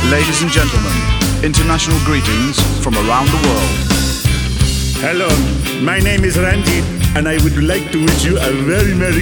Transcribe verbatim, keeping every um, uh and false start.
Ladies and gentlemen, international greetings from around the world. Hello, my name is Randy, and I would like to wish you a very Merry